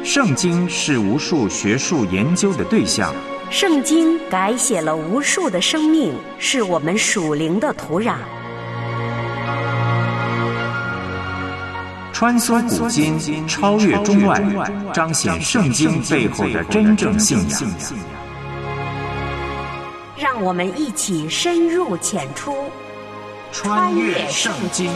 圣经是无数学术研究的对象， 圣经改写了无数的生命，是我们属灵的土壤。 穿梭古今，超越中外，彰显圣经背后的真正信仰。 让我们一起深入浅出， 穿越圣经。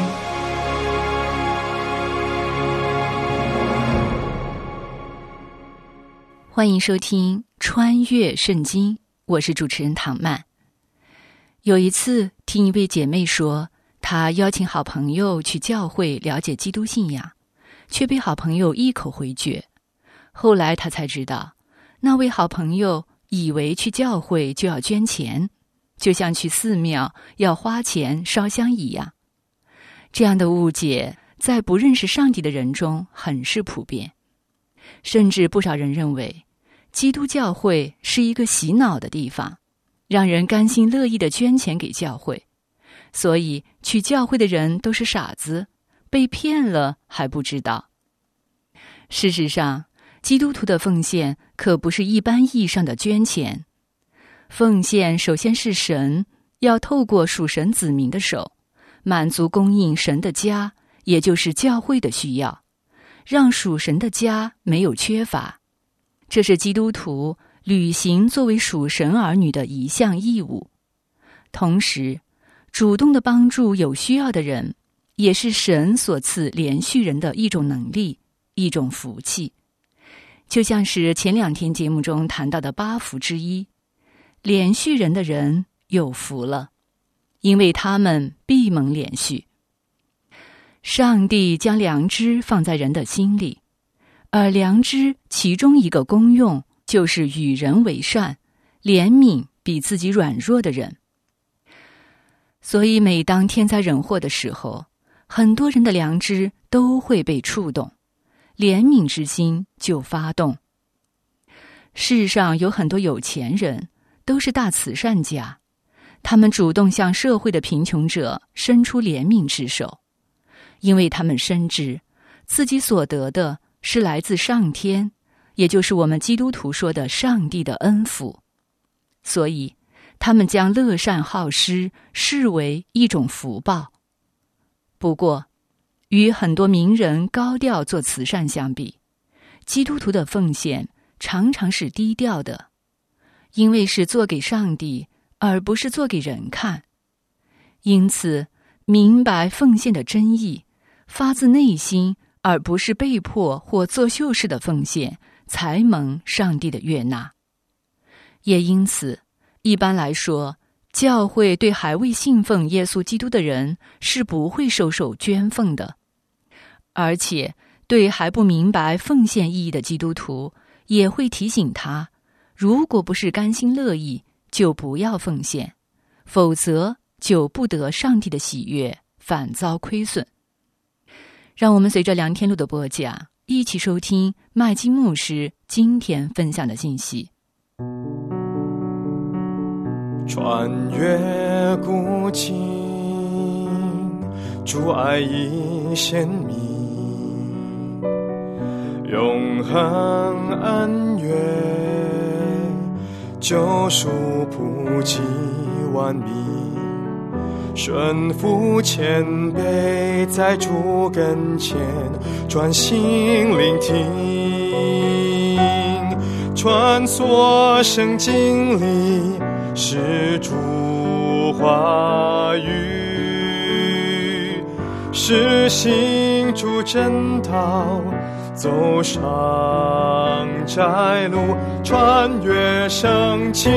欢迎收听《穿越圣经》，我是主持人唐曼。有一次听一位姐妹说，她邀请好朋友去教会了解基督信仰，却被好朋友一口回绝。后来她才知道，那位好朋友以为去教会就要捐钱，就像去寺庙要花钱烧香一样。这样的误解在不认识上帝的人中很是普遍，甚至不少人认为基督教会是一个洗脑的地方，让人甘心乐意地捐钱给教会，所以去教会的人都是傻子，被骗了还不知道。事实上，基督徒的奉献可不是一般意义上的捐钱，奉献首先是神要透过属神子民的手，满足供应神的家，也就是教会的需要，让属神的家没有缺乏。这是基督徒履行作为属神儿女的一项义务。同时，主动地帮助有需要的人，也是神所赐连续人的一种能力，一种福气。就像是前2天节目中谈到的8福之一，连续人的人有福了，因为他们必蒙连续。上帝将良知放在人的心里，而良知其中一个功用就是与人为善，怜悯比自己软弱的人。所以每当天灾人祸的时候，很多人的良知都会被触动，怜悯之心就发动。世上有很多有钱人都是大慈善家，他们主动向社会的贫穷者伸出怜悯之手，因为他们深知自己所得的是来自上天，也就是我们基督徒说的上帝的恩福，所以他们将乐善好施视为一种福报。不过，与很多名人高调做慈善相比，基督徒的奉献常常是低调的，因为是做给上帝，而不是做给人看。因此，明白奉献的真意，发自内心而不是被迫或作秀式的奉献，才蒙上帝的悦纳。也因此，一般来说，教会对还未信奉耶稣基督的人是不会收受捐奉的，而且对还不明白奉献意义的基督徒，也会提醒他，如果不是甘心乐意，就不要奉献，否则就不得上帝的喜悦，反遭亏损。让我们随着梁天禄的播讲，一起收听麦基牧师今天分享的信息。 穿越古今，主爱已显明，永恒恩怨，救赎普及万民，顺服谦卑，在主跟前专心聆听，穿梭圣经里是主话语，是行主真道，走上窄路，穿越圣经。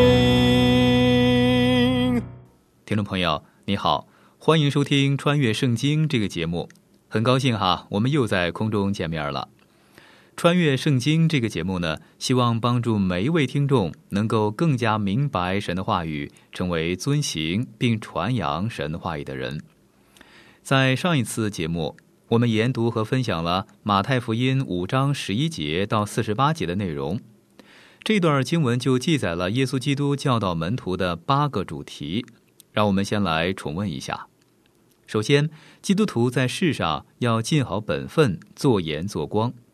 听众朋友你好，欢迎收听穿越圣经这个节目，很高兴我们又在空中见面了。穿越圣经这个节目呢，希望帮助每一位听众能够更加明白神的话语，成为遵行并传扬神话语的人。在上一次节目，我们研读和分享了马太福音5章11节到48节的内容。这段经文就记载了耶稣基督教导门徒的8个主题，让我们先来重温一下。首先，基督徒在世上要尽好本分，做盐做光。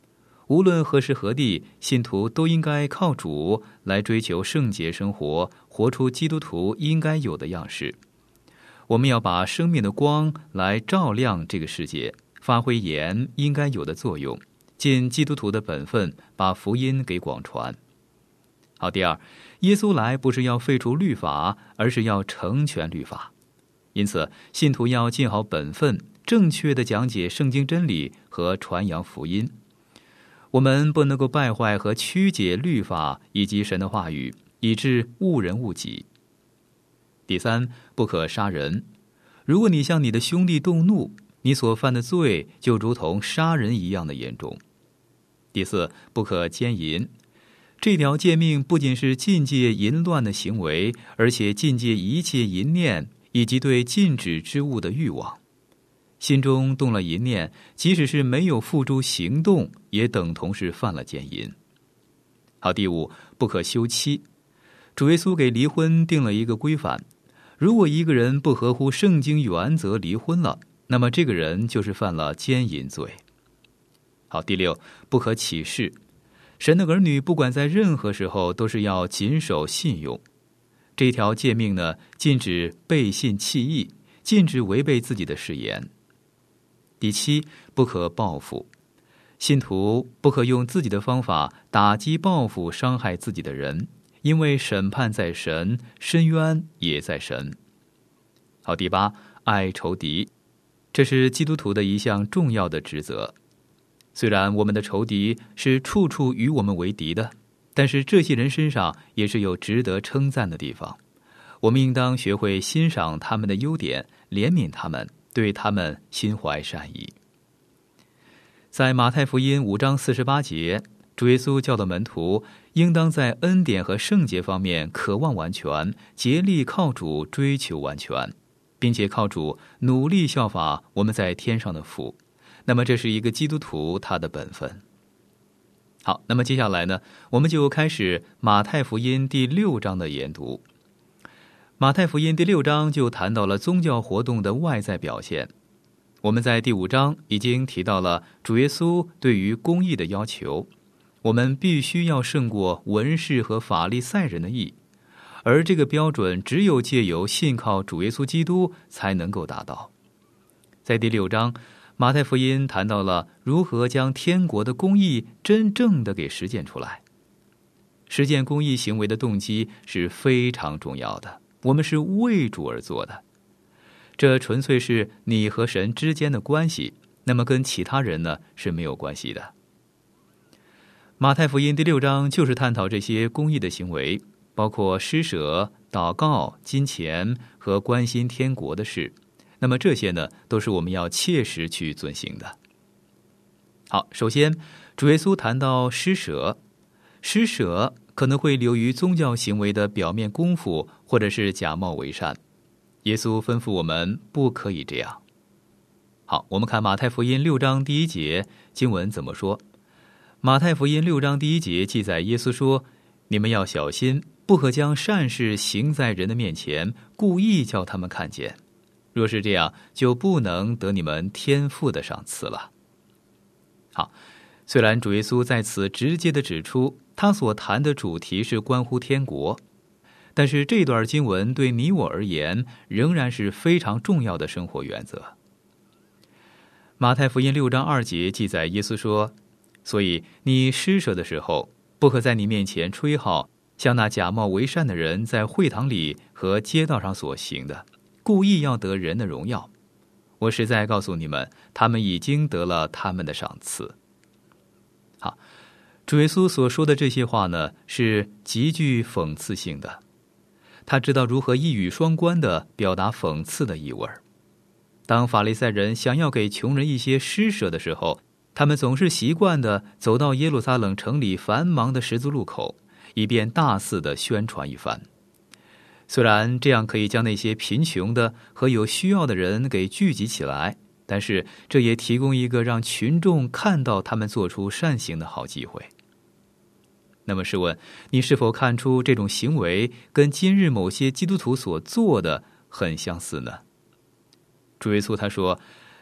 无论何时何地，信徒都应该靠主来追求圣洁生活，活出基督徒应该有的样式。我们要把生命的光来照亮这个世界，发挥盐应该有的作用，尽基督徒的本分，把福音给广传。好，第二，耶稣来不是要废除律法，而是要成全律法。因此，信徒要尽好本分，正确地讲解圣经真理和传扬福音。我们不能够败坏和曲解律法以及神的话语，以致误人误己。第三，不可杀人。如果你向你的兄弟动怒，你所犯的罪就如同杀人一样的严重。第四，不可奸淫。这条诫命不仅是禁戒淫乱的行为，而且禁戒一切淫念以及对禁止之物的欲望。心中动了淫念，即使是没有付诸行动，也等同是犯了奸淫。好，第五，不可休妻。主耶稣给离婚定了一个规范，如果一个人不合乎圣经原则离婚了，那么这个人就是犯了奸淫罪。好，第六，不可起誓。神的儿女不管在任何时候都是要谨守信用。这条诫命呢，禁止背信弃义，禁止违背自己的誓言。第七，不可报复。信徒不可用自己的方法打击报复伤害自己的人，因为审判在神，申冤也在神。好，第八，爱仇敌。这是基督徒的一项重要的职责。虽然我们的仇敌是处处与我们为敌的，但是这些人身上也是有值得称赞的地方。我们应当学会欣赏他们的优点，怜悯他们，对他们心怀善意。在马太福音5章48节，主耶稣教导门徒应当在恩典和圣洁方面渴望完全，竭力靠主追求完全，并且靠主努力效法我们在天上的父。那么这是一个基督徒他的本分。好，那么接下来呢，我们就开始马太福音第6章的研读。马太福音第6章就谈到了宗教活动的外在表现。我们在第5章已经提到了主耶稣对于公义的要求，我们必须要胜过文士和法利赛人的义，而这个标准只有借由信靠主耶稣基督才能够达到。在第6章，马太福音谈到了如何将天国的公义真正的给实践出来。实践公义行为的动机是非常重要的，我们是为主而做的，这纯粹是你和神之间的关系，那么跟其他人呢是没有关系的。马太福音第6章就是探讨这些公义的行为，包括施舍、祷告、金钱和关心天国的事。那么这些呢，都是我们要切实去遵行的。好，首先主耶稣谈到施舍。施舍可能会流于宗教行为的表面功夫，或者是假冒为善。耶稣吩咐我们不可以这样。好，我们看马太福音6章第1节经文怎么说。马太福音6章第1节记载，耶稣说：你们要小心，不可将善事行在人的面前，故意叫他们看见。若是这样，就不能得你们天父的赏赐了。好，虽然主耶稣在此直接地指出他所谈的主题是关乎天国，但是这段经文对你我而言仍然是非常重要的生活原则。马太福音6章2节记载，耶稣说：所以你施舍的时候，不可在你面前吹号，像那假冒为善的人在会堂里和街道上所行的，故意要得人的荣耀。我实在告诉你们，他们已经得了他们的赏赐。好，主耶稣所说的这些话呢，是极具讽刺性的。他知道如何一语双关地表达讽刺的意味。当法利赛人想要给穷人一些施舍的时候，他们总是习惯地走到耶路撒冷城里繁忙的十字路口，以便大肆地宣传一番。虽然这样可以将那些贫穷的和有需要的人给聚集起来，但是这也提供一个让群众看到他们做出善行的好机会。那么试问，你是否看出这种行为跟今日某些基督徒所做的很相似呢？主耶稣他说，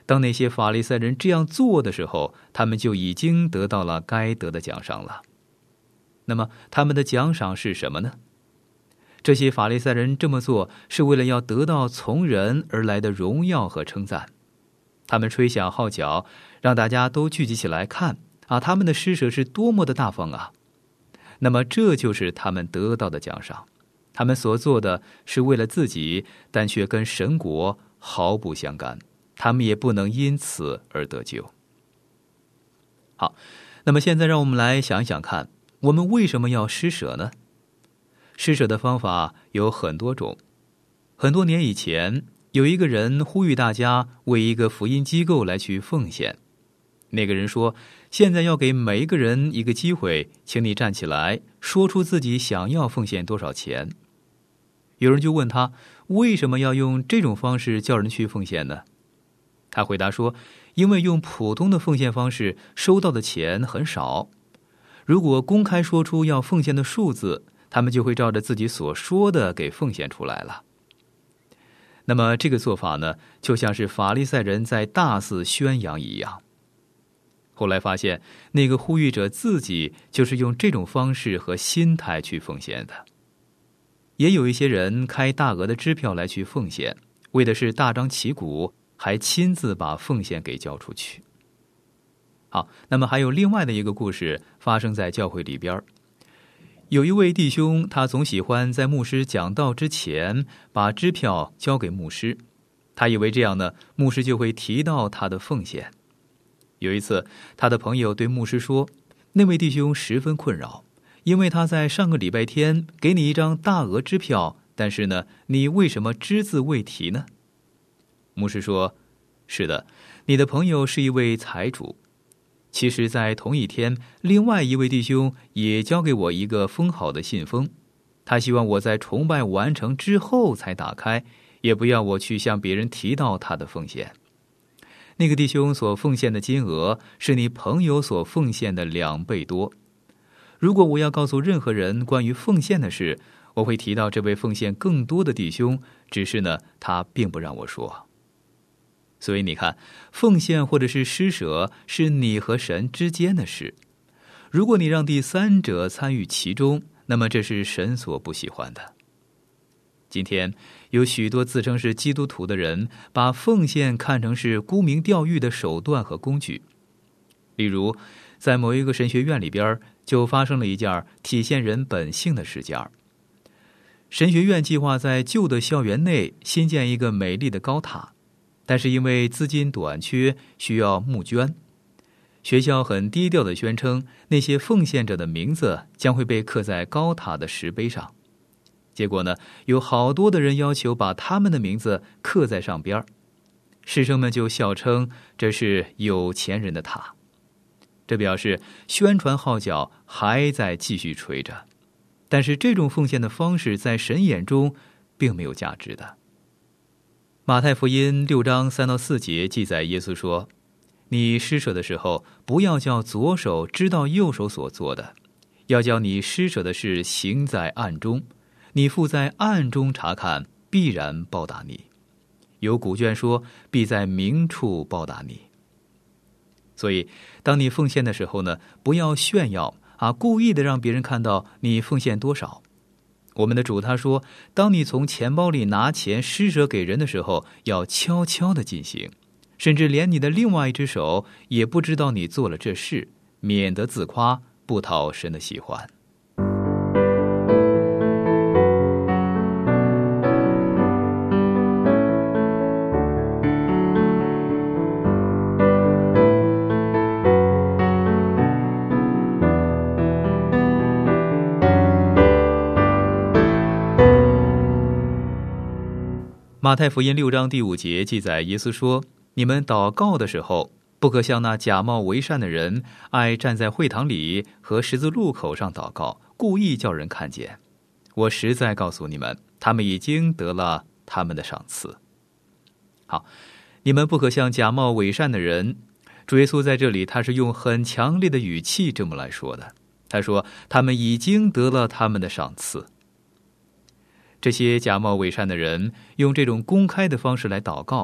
当那些法利赛人这样做的时候，他们就已经得到了该得的奖赏了。那么他们的奖赏是什么呢？这些法利赛人这么做是为了要得到从人而来的荣耀和称赞。他们吹响号角，让大家都聚集起来看他们的施舍是多么的大方啊！那么这就是他们得到的奖赏。他们所做的是为了自己，但却跟神国毫不相干，他们也不能因此而得救。好，那么现在让我们来想一想看，我们为什么要施舍呢？施舍的方法有很多种。很多年以前，有一个人呼吁大家为一个福音机构来去奉献。那个人说，现在要给每一个人一个机会，请你站起来，说出自己想要奉献多少钱。有人就问他，为什么要用这种方式叫人去奉献呢？他回答说，因为用普通的奉献方式收到的钱很少，如果公开说出要奉献的数字，他们就会照着自己所说的给奉献出来了。那么这个做法呢，就像是法利赛人在大肆宣扬一样。后来发现，那个呼吁者自己就是用这种方式和心态去奉献的。也有一些人开大额的支票来去奉献，为的是大张旗鼓，还亲自把奉献给交出去。好，那么还有另外的一个故事发生在教会里边。有一位弟兄，他总喜欢在牧师讲道之前把支票交给牧师，他以为这样呢，牧师就会提到他的奉献。有一次，他的朋友对牧师说，那位弟兄十分困扰，因为他在上个礼拜天给你一张大额支票，但是呢，你为什么只字未提呢？牧师说，是的，你的朋友是一位财主。其实在同一天，另外一位弟兄也交给我一个封好的信封，他希望我在崇拜完成之后才打开，也不要我去向别人提到他的奉献。那个弟兄所奉献的金额是你朋友所奉献的2倍多。如果我要告诉任何人关于奉献的事，我会提到这位奉献更多的弟兄，只是呢，他并不让我说。所以你看，奉献或者是施舍是你和神之间的事。如果你让第三者参与其中，那么这是神所不喜欢的。今天有许多自称是基督徒的人，把奉献看成是沽名钓誉的手段和工具。例如，在某一个神学院里边，就发生了一件体现人本性的事件。神学院计划在旧的校园内新建一个美丽的高塔，但是因为资金短缺，需要募捐。学校很低调地宣称，那些奉献者的名字将会被刻在高塔的石碑上。结果呢，有好多的人要求把他们的名字刻在上边，师生们就笑称这是有钱人的塔。这表示宣传号角还在继续吹着，但是这种奉献的方式在神眼中并没有价值的。马太福音6章3到4节记载，耶稣说，你施舍的时候，不要叫左手知道右手所做的，要叫你施舍的事行在暗中，你父在暗中查看，必然报答你。有古卷说，必在明处报答你。所以当你奉献的时候呢，不要炫耀故意的让别人看到你奉献多少。我们的主他说，当你从钱包里拿钱施舍给人的时候，要悄悄的进行，甚至连你的另外一只手也不知道你做了这事，免得自夸，不讨神的喜欢。马太福音6章第5节记载，耶稣说，你们祷告的时候，不可像那假冒为善的人，爱站在会堂里和十字路口上祷告，故意叫人看见。我实在告诉你们，他们已经得了他们的赏赐。好，你们不可像假冒伪善的人。主耶稣在这里他是用很强烈的语气这么来说的，他说他们已经得了他们的赏赐。这些假冒伪善的人用这种公开的方式来祷告，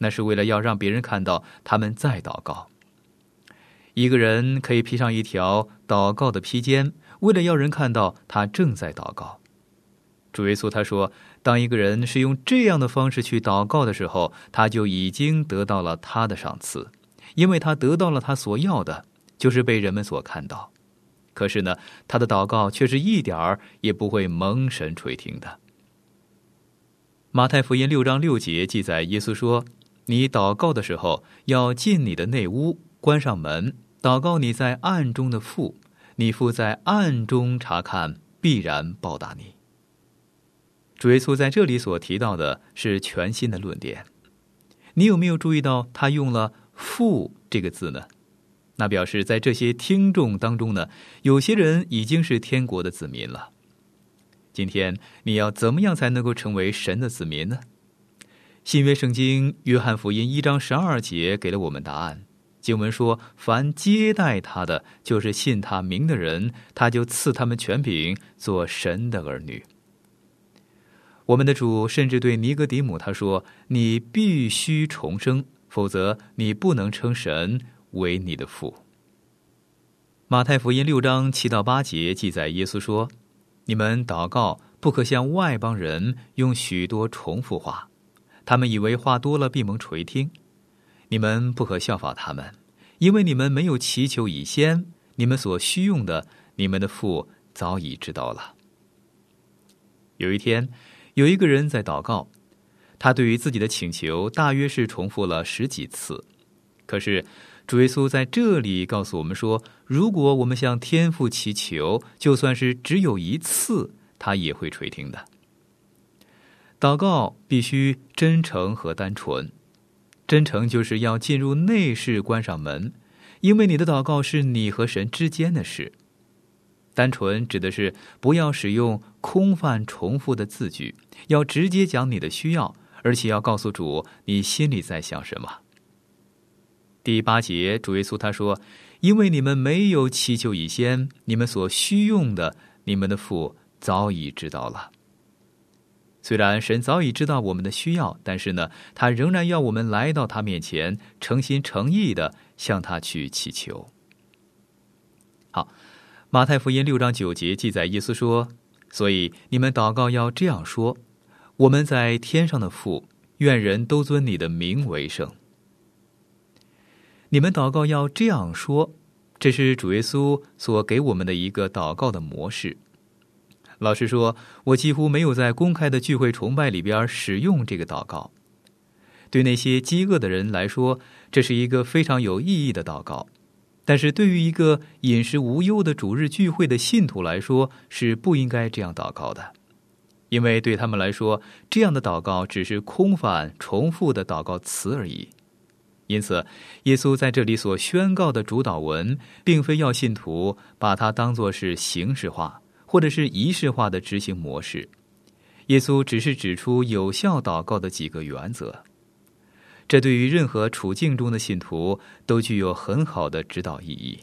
那是为了要让别人看到他们在祷告。一个人可以披上一条祷告的披肩，为了要人看到他正在祷告。主耶稣他说，当一个人是用这样的方式去祷告的时候，他就已经得到了他的赏赐，因为他得到了他所要的，就是被人们所看到。可是呢，他的祷告却是一点儿也不会蒙神垂听的。马太福音6章6节记载，耶稣说，你祷告的时候，要进你的内屋，关上门，祷告你在暗中的父，你父在暗中查看，必然报答你。主耶稣在这里所提到的是全新的论点。你有没有注意到他用了父这个字呢？那表示在这些听众当中呢，有些人已经是天国的子民了。今天你要怎么样才能够成为神的子民呢？新约圣经约翰福音1章12节给了我们答案。经文说，凡接待他的，就是信他名的人，他就赐他们权柄做神的儿女。我们的主甚至对尼哥底母他说，你必须重生，否则你不能称神为你的父。马太福音6章7到8节记载，耶稣说，你们祷告不可像外邦人用许多重复话，他们以为话多了必蒙垂听。你们不可效法他们，因为你们没有祈求以先，你们所需用的，你们的父早已知道了。有一天，有一个人在祷告，他对于自己的请求大约是重复了10几次。可是主耶稣在这里告诉我们说，如果我们向天父祈求，就算是只有1次，他也会垂听的。祷告必须真诚和单纯。真诚就是要进入内室，关上门，因为你的祷告是你和神之间的事。单纯指的是不要使用空泛重复的字句，要直接讲你的需要，而且要告诉主你心里在想什么。第8节，主耶稣他说，因为你们没有祈求以先，你们所需用的，你们的父早已知道了。虽然神早已知道我们的需要，但是呢，他仍然要我们来到他面前，诚心诚意的向他去祈求。好，马太福音6章9节记载，耶稣说，所以你们祷告要这样说，我们在天上的父，愿人都尊你的名为圣。你们祷告要这样说，这是主耶稣所给我们的一个祷告的模式。老实说，我几乎没有在公开的聚会崇拜里边使用这个祷告。对那些饥饿的人来说，这是一个非常有意义的祷告，但是对于一个饮食无忧的主日聚会的信徒来说，是不应该这样祷告的。因为对他们来说，这样的祷告只是空泛重复的祷告词而已。因此，耶稣在这里所宣告的主祷文，并非要信徒把它当作是形式化或者是仪式化的执行模式。耶稣只是指出有效祷告的几个原则，这对于任何处境中的信徒都具有很好的指导意义。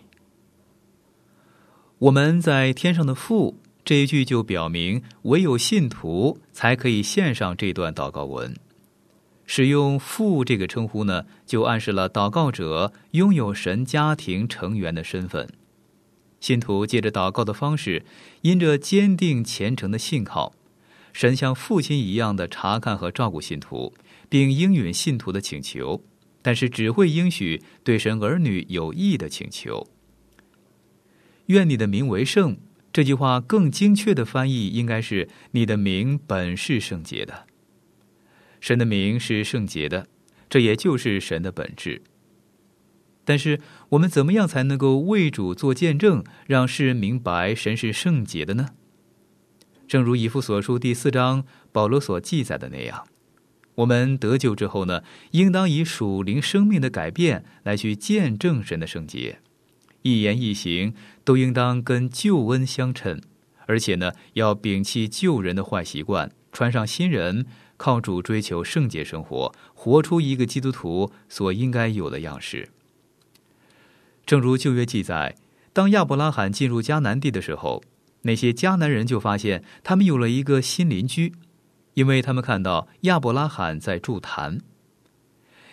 我们在天上的父，这一句就表明唯有信徒才可以献上这段祷告文。使用父这个称呼呢，就暗示了祷告者拥有神家庭成员的身份。信徒借着祷告的方式，因着坚定虔诚的信靠，神像父亲一样的查看和照顾信徒，并应允信徒的请求，但是只会应许对神儿女有益的请求。愿你的名为圣，这句话更精确的翻译应该是你的名本是圣洁的。神的名是圣洁的，这也就是神的本质。但是我们怎么样才能够为主做见证，让世人明白神是圣洁的呢？正如以弗所书第4章保罗所记载的那样，我们得救之后呢，应当以属灵生命的改变来去见证神的圣洁，一言一行都应当跟救恩相称，而且呢，要摒弃旧人的坏习惯，穿上新人，靠主追求圣洁生活，活出一个基督徒所应该有的样式。正如旧约记载，当亚伯拉罕进入迦南地的时候，那些迦南人就发现他们有了一个新邻居，因为他们看到亚伯拉罕在筑坛。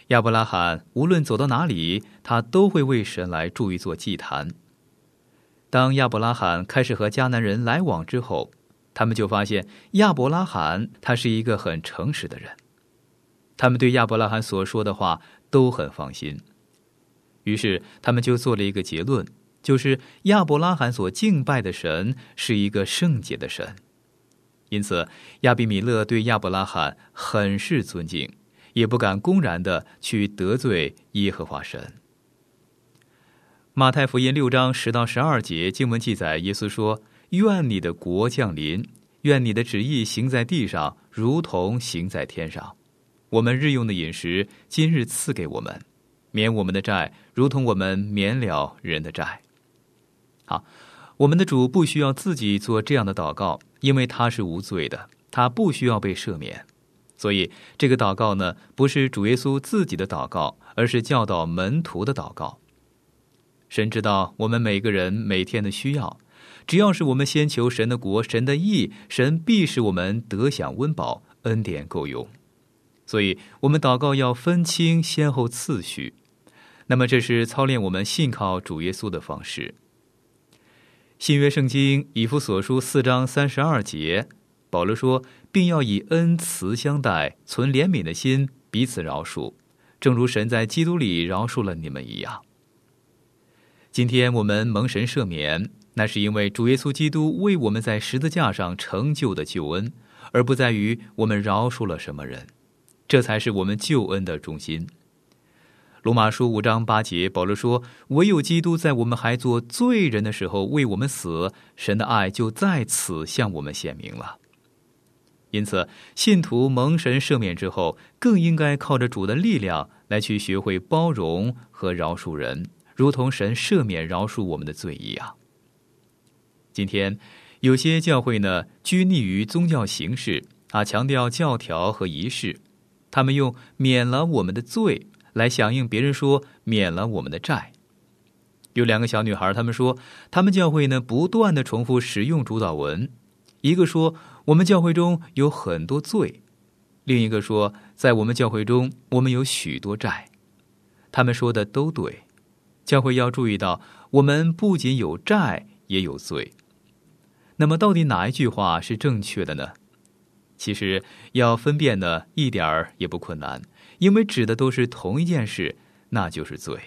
亚伯拉罕无论走到哪里，他都会为神来筑一座祭坛。当亚伯拉罕开始和迦南人来往之后，他们就发现亚伯拉罕他是一个很诚实的人，他们对亚伯拉罕所说的话都很放心。于是他们就做了一个结论，就是亚伯拉罕所敬拜的神是一个圣洁的神。因此亚比米勒对亚伯拉罕很是尊敬，也不敢公然地去得罪耶和华神。马太福音6章10到12节经文记载，耶稣说：愿你的国降临，愿你的旨意行在地上，如同行在天上。我们日用的饮食，今日赐给我们，免我们的债，如同我们免了人的债。好，我们的主不需要自己做这样的祷告，因为他是无罪的，他不需要被赦免。所以这个祷告呢，不是主耶稣自己的祷告，而是教导门徒的祷告。神知道我们每个人每天的需要，只要是我们先求神的国，神的义，神必使我们得享温饱，恩典够用。所以我们祷告要分清先后次序，那么这是操练我们信靠主耶稣的方式。新约圣经以弗所书4章32节，保罗说：并要以恩慈相待，存怜悯的心，彼此饶恕，正如神在基督里饶恕了你们一样。今天我们蒙神赦免，那是因为主耶稣基督为我们在十字架上成就的救恩，而不在于我们饶恕了什么人，这才是我们救恩的中心。罗马书5章8节，保罗说：唯有基督在我们还做罪人的时候为我们死，神的爱就在此向我们显明了。因此信徒蒙神赦免之后，更应该靠着主的力量来去学会包容和饶恕人，如同神赦免饶恕我们的罪一样。今天有些教会呢，拘泥于宗教形式强调教条和仪式，他们用免了我们的罪来响应别人说免了我们的债。有2个小女孩，她们说她们教会呢不断地重复使用主祷文，一个说我们教会中有很多罪，另一个说在我们教会中我们有许多债。他们说的都对，教会要注意到我们不仅有债也有罪。那么到底哪一句话是正确的呢？其实要分辨呢一点儿也不困难，因为指的都是同一件事，那就是罪。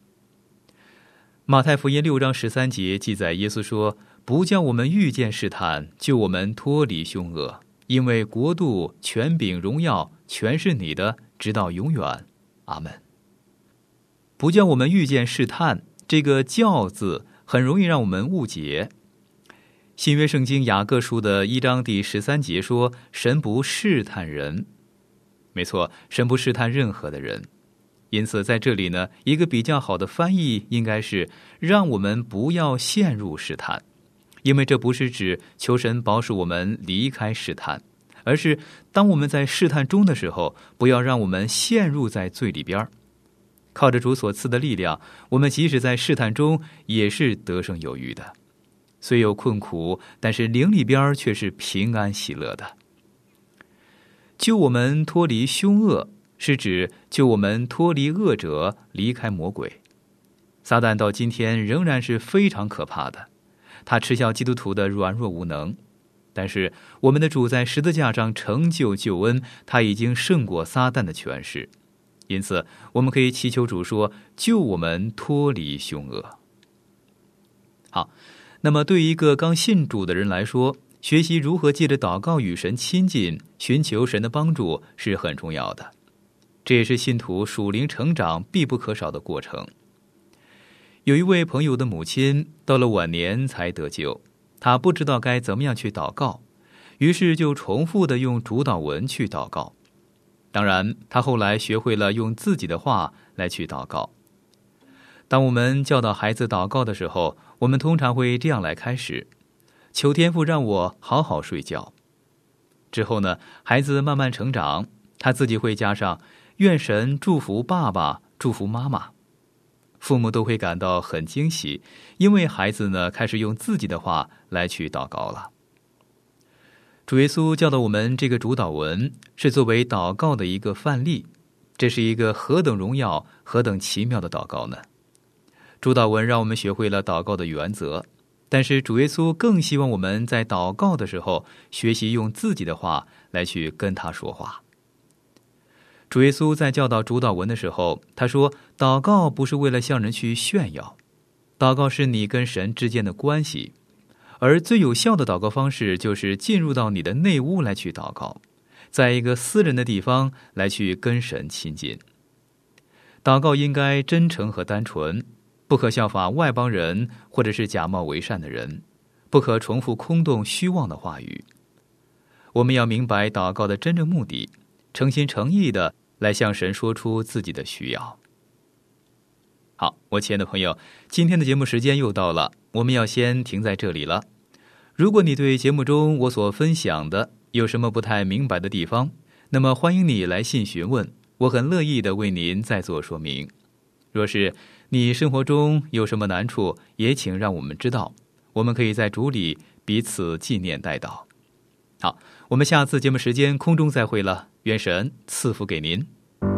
马太福音6章13节记载，耶稣说：不叫我们遇见试探，救我们脱离凶恶，因为国度、权柄、荣耀全是你的，直到永远。阿们。不叫我们遇见试探，这个叫字很容易让我们误解。新约圣经雅各书的1章第13节说：神不试探人。没错，神不试探任何的人。因此在这里呢，一个比较好的翻译应该是让我们不要陷入试探，因为这不是指求神保守我们离开试探，而是当我们在试探中的时候，不要让我们陷入在罪里边。靠着主所赐的力量，我们即使在试探中也是得胜有余的。虽有困苦，但是灵里边却是平安喜乐的。救我们脱离凶恶，是指救我们脱离恶者，离开魔鬼。撒旦到今天仍然是非常可怕的，他嗤笑基督徒的软弱无能。但是我们的主在十字架上成就救恩，他已经胜过撒旦的权势。因此我们可以祈求主说：救我们脱离凶恶。好，那么对于一个刚信主的人来说，学习如何借着祷告与神亲近，寻求神的帮助是很重要的。这也是信徒属灵成长必不可少的过程。有一位朋友的母亲到了晚年才得救，他不知道该怎么样去祷告，于是就重复的用主祷文去祷告。当然他后来学会了用自己的话来去祷告。当我们教导孩子祷告的时候，我们通常会这样来开始：求天父让我好好睡觉。之后呢，孩子慢慢成长，他自己会加上愿神祝福爸爸，祝福妈妈。父母都会感到很惊喜，因为孩子呢开始用自己的话来去祷告了。主耶稣教导我们这个主祷文是作为祷告的一个范例， 这是一个何等荣耀、何等奇妙的祷告呢？主祷文让我们学会了祷告的原则，但是主耶稣更希望我们在祷告的时候学习用自己的话来去跟他说话。主耶稣在教导主祷文的时候，他说，祷告不是为了向人去炫耀，祷告是你跟神之间的关系，而最有效的祷告方式就是进入到你的内屋来去祷告，在一个私人的地方来去跟神亲近。祷告应该真诚和单纯，不可效法外邦人或者是假冒为善的人，不可重复空洞虚妄的话语。我们要明白祷告的真正目的，诚心诚意的来向神说出自己的需要。好，我亲爱的朋友，今天的节目时间又到了，我们要先停在这里了。如果你对节目中我所分享的有什么不太明白的地方，那么欢迎你来信询问，我很乐意的为您再做说明。若是你生活中有什么难处，也请让我们知道，我们可以在主里彼此纪念代祷。好，我们下次节目时间空中再会了，愿神赐福给您。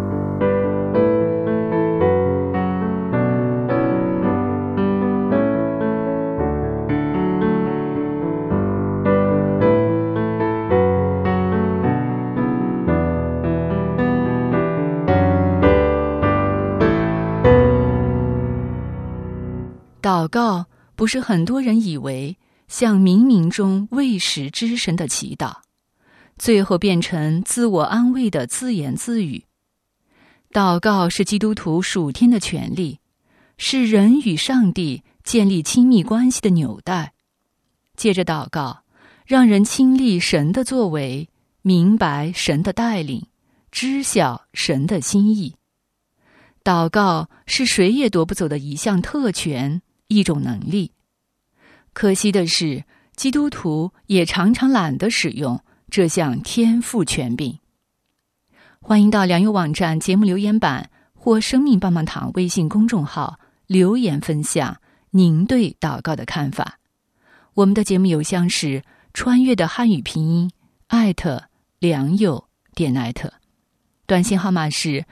祷告不是很多人以为像冥冥中未识之神的祈祷，最后变成自我安慰的自言自语。祷告是基督徒属天的权利，是人与上帝建立亲密关系的纽带。借着祷告，让人亲历神的作为，明白神的带领，知晓神的心意。祷告是谁也夺不走的一项特权，一种能力。可惜的是，基督徒也常常懒得使用这项天赋权柄。欢迎到良友网站节目留言板或生命棒棒糖微信公众号留言分享您对祷告的看法。我们的节目邮箱是穿越的汉语拼音良友.net，短信号码是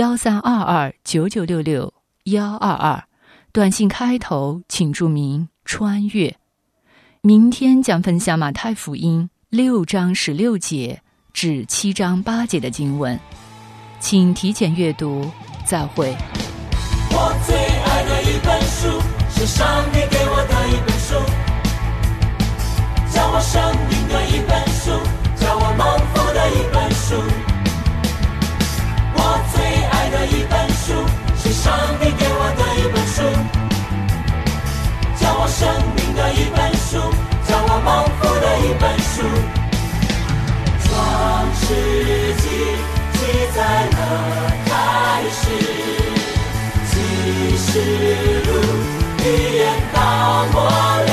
13229966-122，短信开头请注明穿越。明天将分享马太福音6章16节至7章8节的经文，请提前阅读，再会。 我最爱的一本书，是上帝给我的一本书，教我生命的一本书，教我蒙福的一本书。我最爱的一本书，是上帝给我的一本书，教我生命的一本书，教我蒙福的一本书。创世纪记载了开始，启示录预言到末了，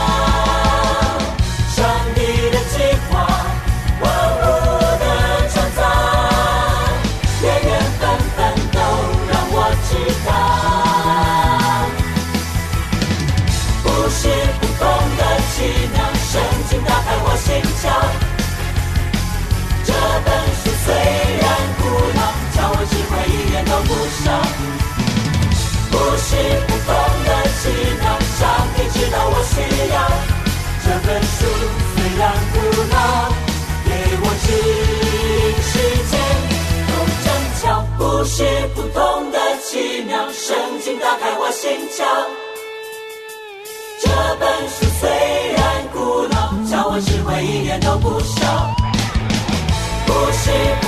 上帝的计划，万物的创造，源源分分都让我知道，不是普通的奇妙，圣经打开我心窍。这本书虽然古老，教我智慧一点都不少，不是普通的奇妙，上帝知道我需要。这本书虽然古老，给我指引世界都正巧，不是普通的奇妙，圣经打开我心窍。这本书虽然古老，教我智慧一点都不少，不是